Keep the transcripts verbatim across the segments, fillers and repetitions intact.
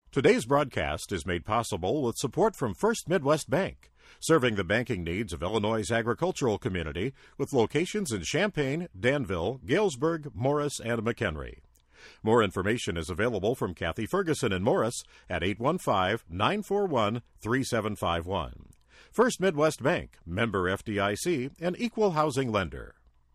Today's broadcast is made possible with support from First Midwest Bank, serving the banking needs of Illinois' agricultural community with locations in Champaign, Danville, Galesburg, Morris, and McHenry. More information is available from Kathy Ferguson in Morris at eight one five, nine four one, three seven five one. First Midwest Bank, member F D I C, and equal housing lender.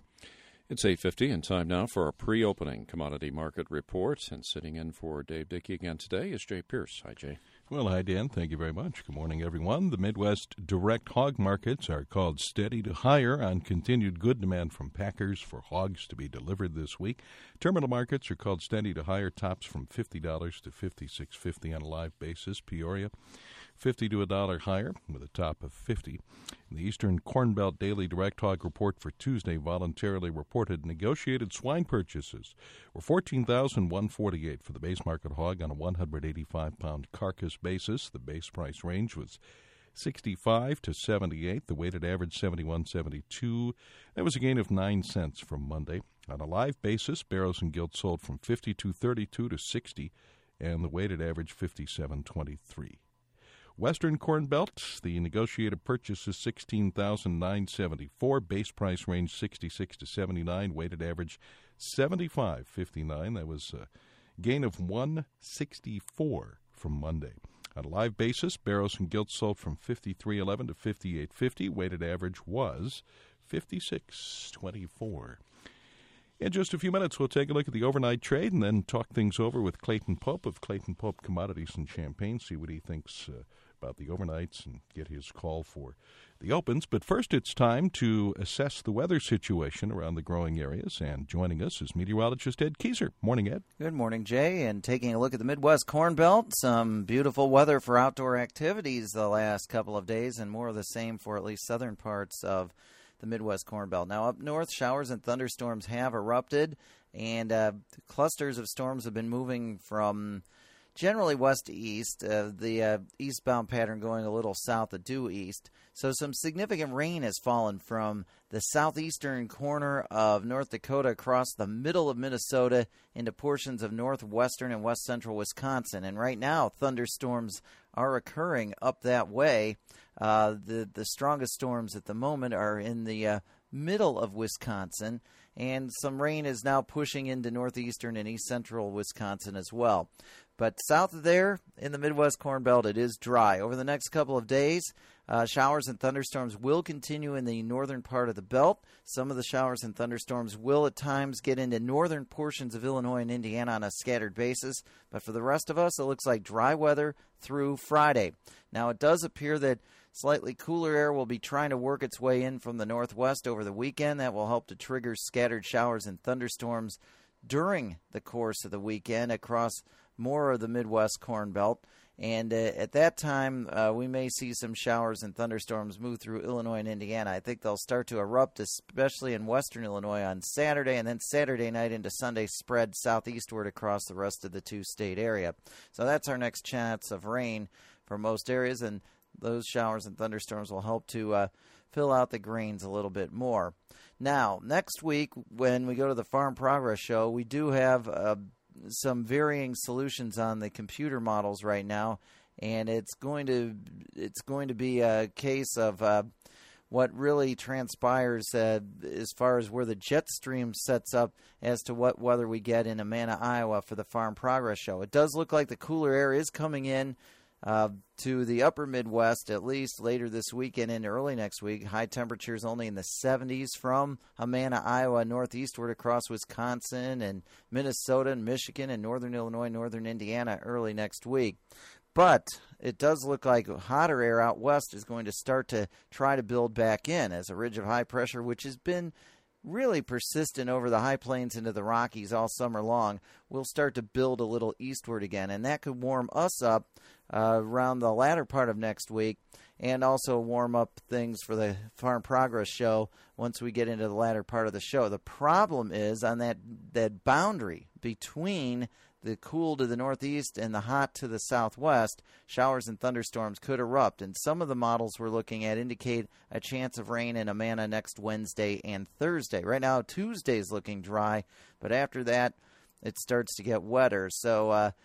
It's eight fifty and time now for our pre-opening commodity market report. And sitting in for Dave Dickey again today is Jay Pierce. Hi, Jay. Well, hi, Dan. Thank you very much. Good morning, everyone. The Midwest direct hog markets are called steady to higher on continued good demand from packers for hogs to be delivered this week. Terminal markets are called steady to higher, tops from fifty dollars to fifty-six fifty on a live basis. Peoria, fifty to a dollar higher with a top of fifty. In the Eastern Corn Belt Daily Direct Hog Report for Tuesday voluntarily reported negotiated swine purchases were fourteen thousand one hundred forty-eight for the base market hog on a one hundred eighty-five pound carcass basis. The base price range was sixty-five to seventy-eight. The weighted average seventy-one seventy-two. That was a gain of nine cents from Monday. On a live basis, barrows and gilts sold from fifty-two thirty-two to sixty, and the weighted average fifty-seven twenty-three. Western Corn Belt, the negotiated purchase is sixteen thousand nine hundred seventy-four. Base price range sixty-six to seventy-nine. Weighted average seventy-five fifty-nine. That was a gain of one sixty-four from Monday. On a live basis, barrows and gilts sold from fifty-three eleven to fifty-eight fifty. Weighted average was fifty-six twenty-four. In just a few minutes, we'll take a look at the overnight trade and then talk things over with Clayton Pope of Clayton Pope Commodities in Champaign, see what he thinks uh, about the overnights and get his call for the opens. But first, it's time to assess the weather situation around the growing areas. And joining us is meteorologist Ed Kieser. Morning, Ed. Good morning, Jay. And taking a look at the Midwest Corn Belt, some beautiful weather for outdoor activities the last couple of days, and more of the same for at least southern parts of the Midwest Corn Belt. Now, up north, showers and thunderstorms have erupted, and uh, clusters of storms have been moving from generally west to east, uh, the uh, eastbound pattern going a little south of due east. So some significant rain has fallen from the southeastern corner of North Dakota across the middle of Minnesota into portions of northwestern and west central Wisconsin. And right now, thunderstorms are occurring up that way. Uh, the, the strongest storms at the moment are in the uh, middle of Wisconsin, and some rain is now pushing into northeastern and east central Wisconsin as well. But south of there, in the Midwest Corn Belt, it is dry. Over the next couple of days, uh, showers and thunderstorms will continue in the northern part of the belt. Some of the showers and thunderstorms will at times get into northern portions of Illinois and Indiana on a scattered basis. But for the rest of us, it looks like dry weather through Friday. Now, it does appear that slightly cooler air will be trying to work its way in from the northwest over the weekend. That will help to trigger scattered showers and thunderstorms during the course of the weekend across more of the Midwest Corn Belt. And uh, at that time, uh, we may see some showers and thunderstorms move through Illinois and Indiana. I think they'll start to erupt, especially in western Illinois on Saturday, and then Saturday night into Sunday spread southeastward across the rest of the two-state area. So that's our next chance of rain for most areas, and those showers and thunderstorms will help to uh, fill out the grains a little bit more. Now, next week, when we go to the Farm Progress Show, we do have uh, some varying solutions on the computer models right now, and it's going to it's going to be a case of uh, what really transpires uh, as far as where the jet stream sets up as to what weather we get in Amana, Iowa for the Farm Progress Show. It does look like the cooler air is coming in Uh, to the upper Midwest, at least later this weekend and early next week. High temperatures only in the seventies from Amana, Iowa, northeastward across Wisconsin and Minnesota and Michigan and northern Illinois, northern Indiana early next week. But it does look like hotter air out west is going to start to try to build back in as a ridge of high pressure, which has been really persistent over the high plains into the Rockies all summer long, will start to build a little eastward again. And that could warm us up uh, around the latter part of next week and also warm up things for the Farm Progress Show once we get into the latter part of the show. The problem is on that, that boundary between the cool to the northeast and the hot to the southwest, showers and thunderstorms could erupt. And some of the models we're looking at indicate a chance of rain in Amana next Wednesday and Thursday. Right now, Tuesday's looking dry, but after that, it starts to get wetter. So uh,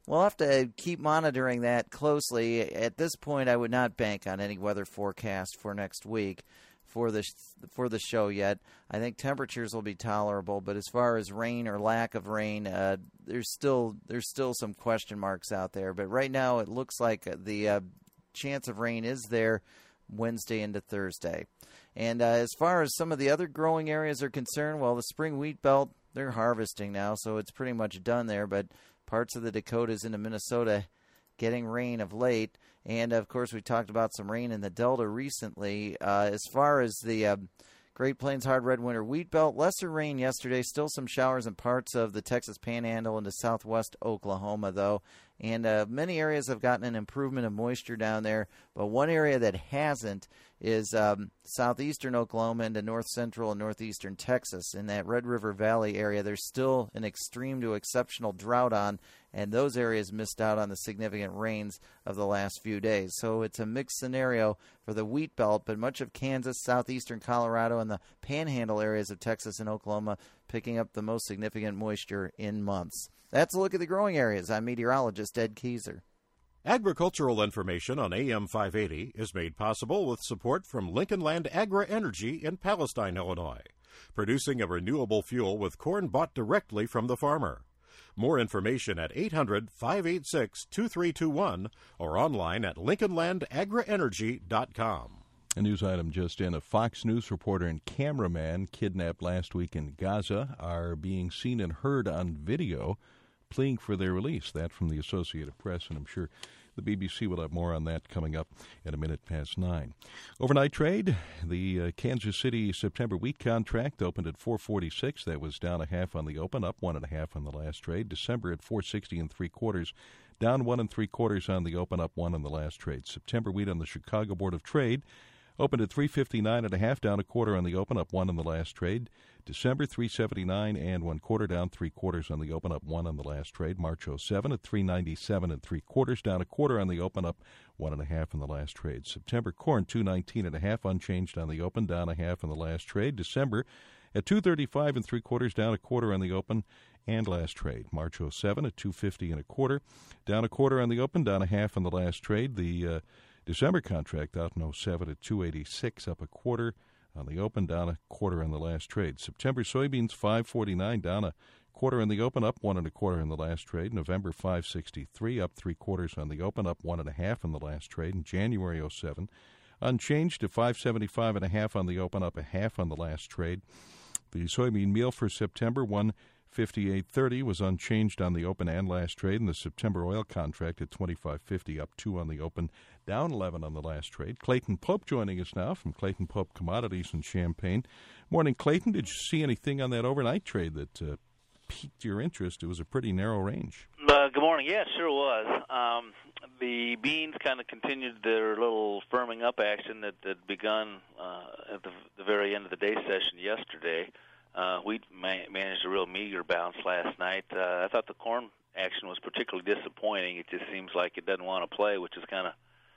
we'll have to keep monitoring that closely. At this point, I would not bank on any weather forecast for next week for the for the show yet. I think temperatures will be tolerable, but as far as rain or lack of rain, uh, there's still there's still some question marks out there. But right now, it looks like the uh, chance of rain is there Wednesday into Thursday. And uh, as far as some of the other growing areas are concerned, well, the spring wheat belt, they're harvesting now, so it's pretty much done there. But parts of the Dakotas into Minnesota getting rain of late. And, of course, we talked about some rain in the Delta recently. Uh, as far as the uh, Great Plains hard red winter wheat belt, lesser rain yesterday, still some showers in parts of the Texas Panhandle into southwest Oklahoma, though. And uh, many areas have gotten an improvement of moisture down there, but one area that hasn't is um, southeastern Oklahoma into north central and northeastern Texas. In that Red River Valley area, there's still an extreme to exceptional drought on, and those areas missed out on the significant rains of the last few days. So it's a mixed scenario for the wheat belt, but much of Kansas, southeastern Colorado, and the panhandle areas of Texas and Oklahoma picking up the most significant moisture in months. That's a look at the growing areas. I'm meteorologist Ed Keyser. Agricultural information on A M five eighty is made possible with support from Lincoln Land Agri-Energy in Palestine, Illinois, producing a renewable fuel with corn bought directly from the farmer. More information at eight hundred, five eight six, two three two one or online at lincoln land agri energy dot com. A news item just in. A Fox News reporter and cameraman kidnapped last week in Gaza are being seen and heard on video pleading for their release. That from the Associated Press, and I'm sure the B B C will have more on that coming up at a minute past nine. Overnight trade, the uh, Kansas City September wheat contract opened at four forty-six. That was down a half on the open, up one and a half on the last trade. December at four sixty and three quarters, down one and three quarters on the open, up one on the last trade. September wheat on the Chicago Board of Trade opened at three fifty-nine and a half, down a quarter on the open, up one on the last trade. December three seventy-nine and one quarter, down three quarters on the open, up one on the last trade. March oh seven at three ninety-seven and three quarters, down a quarter on the open, up one and a half on the last trade. September corn two nineteen and a half, unchanged on the open, down a half on the last trade. December at two thirty-five and three quarters, down a quarter on the open and last trade. March oh seven at two fifty and a quarter, down a quarter on the open, down a half on the last trade. The uh, December contract out in oh seven at two eighty-six, up a quarter on the open, down a quarter on the last trade. September soybeans five forty-nine, down a quarter on the open, up one and a quarter on the last trade. November five sixty-three, up three quarters on the open, up one and a half on the last trade. In January oh seven, unchanged to five seventy-five and a half on the open, up a half on the last trade. The soybean meal for September one fifty-eight thirty was unchanged on the open and last trade, and the September oil contract at twenty-five fifty, up two on the open, down eleven on the last trade. Clayton Pope joining us now from Clayton Pope Commodities in Champaign. Morning, Clayton. Did you see anything on that overnight trade that uh, piqued your interest? It was a pretty narrow range. Uh, good morning. Yeah, it sure was. Um, the beans kind of continued their little firming up action that had begun uh, at the, the very end of the day session yesterday. Uh, wheat ma- managed a real meager bounce last night. Uh, I thought the corn action was particularly disappointing. It just seems like it doesn't want to play, which is kind of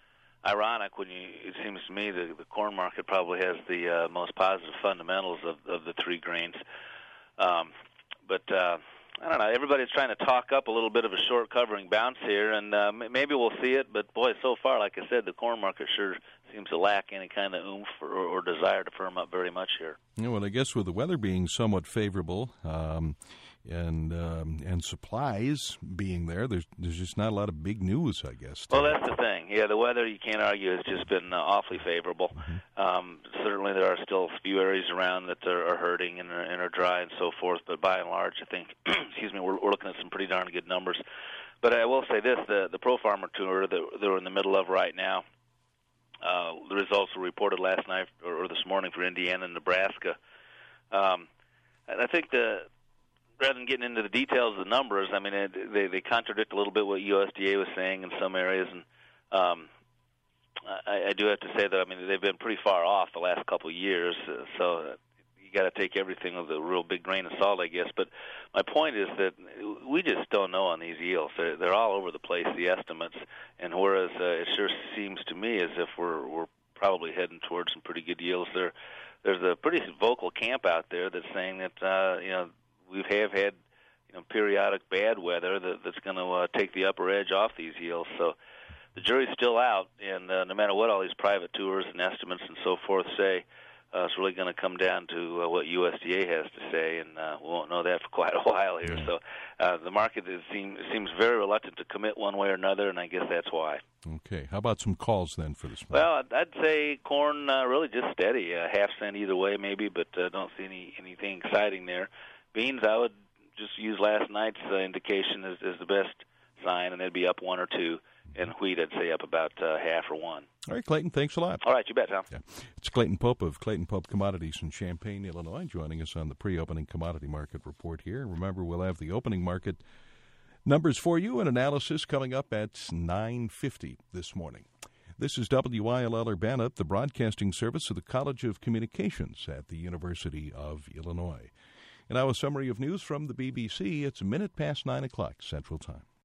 ironic when you. It seems to me the, the corn market probably has the uh, most positive fundamentals of, of the three grains. Um, but uh, I don't know. Everybody's trying to talk up a little bit of a short covering bounce here, and uh, maybe we'll see it. But boy, so far, like I said, the corn market sure seems to lack any kind of oomph or, or desire to firm up very much here. Yeah, well, I guess with the weather being somewhat favorable um, and um, and supplies being there, there's there's just not a lot of big news, I guess. Well, that's the thing. Yeah, the weather, you can't argue, has just been uh, awfully favorable. Mm-hmm. Um, certainly there are still a few areas around that are, are hurting and are, and are dry and so forth, but by and large, I think, excuse me, we're, we're looking at some pretty darn good numbers. But I will say this, the, the Pro Farmer Tour that they're in the middle of right now, Uh, the results were reported last night or, or this morning for Indiana and Nebraska. Um, and I think the rather than getting into the details of the numbers, I mean, it, they, they contradict a little bit what U S D A was saying in some areas. And um, I, I do have to say that, I mean, they've been pretty far off the last couple of years. Uh, so you got to take everything with a real big grain of salt, I guess. But my point is that we just don't know on these yields. They're, they're all over the place, the estimates. And whereas uh, it sure seems to me as if we're we're probably heading towards some pretty good yields, there there's a pretty vocal camp out there that's saying that uh, you know we have had you know, periodic bad weather that, that's going to uh, take the upper edge off these yields. So the jury's still out, and uh, no matter what all these private tours and estimates and so forth say, uh, it's really going to come down to uh, what U S D A has to say, and uh, we won't know that for quite a while here. So uh, the market is, seem, seems very reluctant to commit one way or another, and I guess that's why. Okay. How about some calls then for this morning? Well, I'd, I'd say corn uh, really just steady, a half cent either way maybe, but uh, don't see any anything exciting there. Beans, I would just use last night's uh, indication as, as the best sign, and they'd be up one or two. And wheat, I'd say up about uh, half or one. All right, Clayton, thanks a lot. All right, you bet, Tom. Yeah. It's Clayton Pope of Clayton Pope Commodities in Champaign, Illinois, joining us on the pre-opening commodity market report here. Remember, we'll have the opening market numbers for you and analysis coming up at nine fifty this morning. This is W I L L Urbana, the broadcasting service of the College of Communications at the University of Illinois. And now a summary of news from the B B C. It's a minute past nine o'clock Central Time.